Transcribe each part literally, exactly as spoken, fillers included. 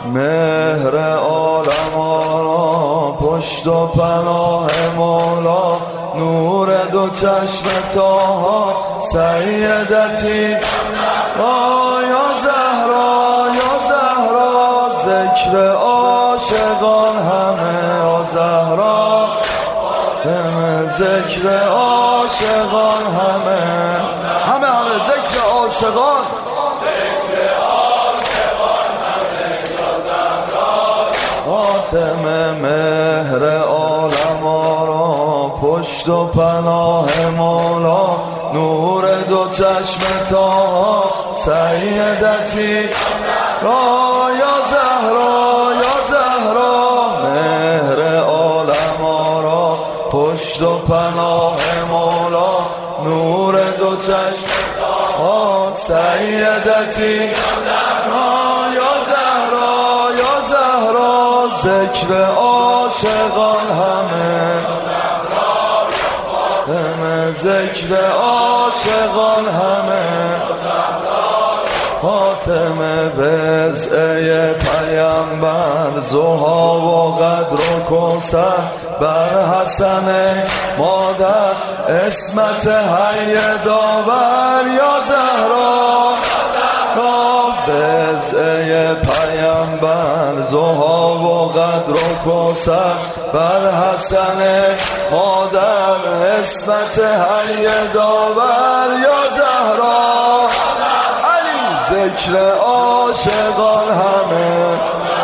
مهر عالم را پشت و پناه مولا، نور دو چشم تاها سیدتی یا زهرا یا زهرا، ذکر عاشقان همه یا زهرا، همه ذکر عاشقان همه همه همه ذکر عاشقان فاطمه. مهر عالم را پشت و پناه مولا، نور دو چشم تاها سیدتی یا زهرا یا زهرا، مهر عالم را پشت و پناه مولا، نور دو چشم تاها سیدتی یا زهرا یا زهرا، ذکر عاشقان همه همه ذکر عاشقان همه. فاطمه بضعه پیامبر، ضحی و قدر و کوثر، بر حسن مادر عصمت حی داور یا زهرا، بضعه پیامبر، ضحی و قدر و کوثر، بر حسن مادر عصمت حی داور یا زهرا، علی ذکر عاشقان همه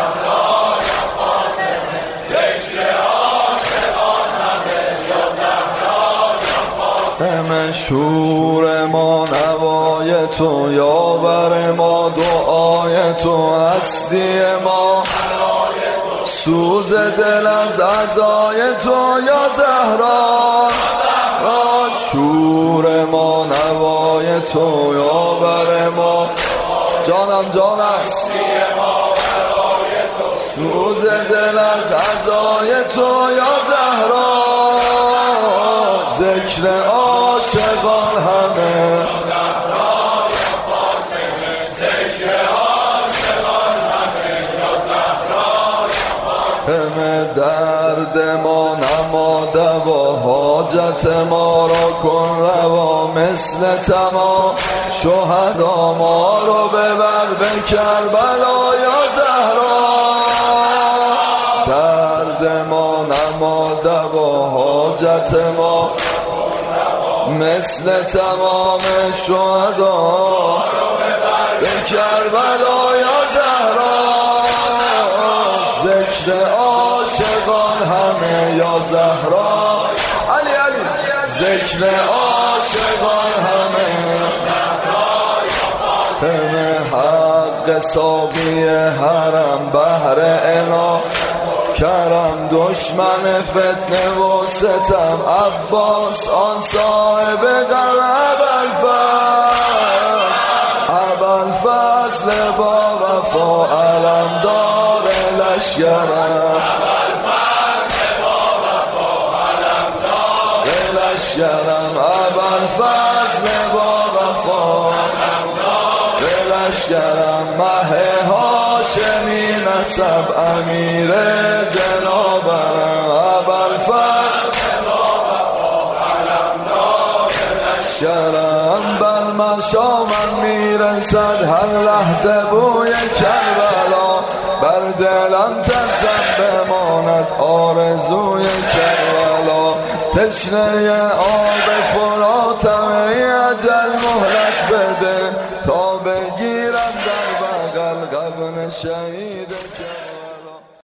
همه، شور ما نوای تو، یاور ما دعای تو، هستی ما سوز دل از عزای تو یا زهرا، شور ما نوای تو، یاور ما جانم جانم سوز دل از عزای تو یا زهرا، ذکر عاشقان همه همه، درد ما نما دوا، حاجت ما را کن روا، مثل تمام شهدا ما رو ببر به کربلا یا زهرا، درد ما نما دوا، حاجت ما مثل تمام شهدا به کربلا یا زهرا، ذکر عاشقان همه یا زهرا، علی علی ذکر عاشقان همه همه، حق ساقی حرم، بحر عنا کرم، دشمن فتنه و ستم، عباس آن صاحب غم، ابوالفضل ابوالفضل با وفا، علم دار لشکرم، لشکرم ابوالفضل با وفا، لشکرم مه هاشمی نسب، امیر دلاورم، ابوالفضل لشکرم، بر مشامم میرسد هر لحظه بوی کربلا، بر دلم ترسم بماند آرزوی کربلا، تشنه آب فراتم، ای اجل مهلت بده تا بگیرم در بغل قبر شهید کربلا.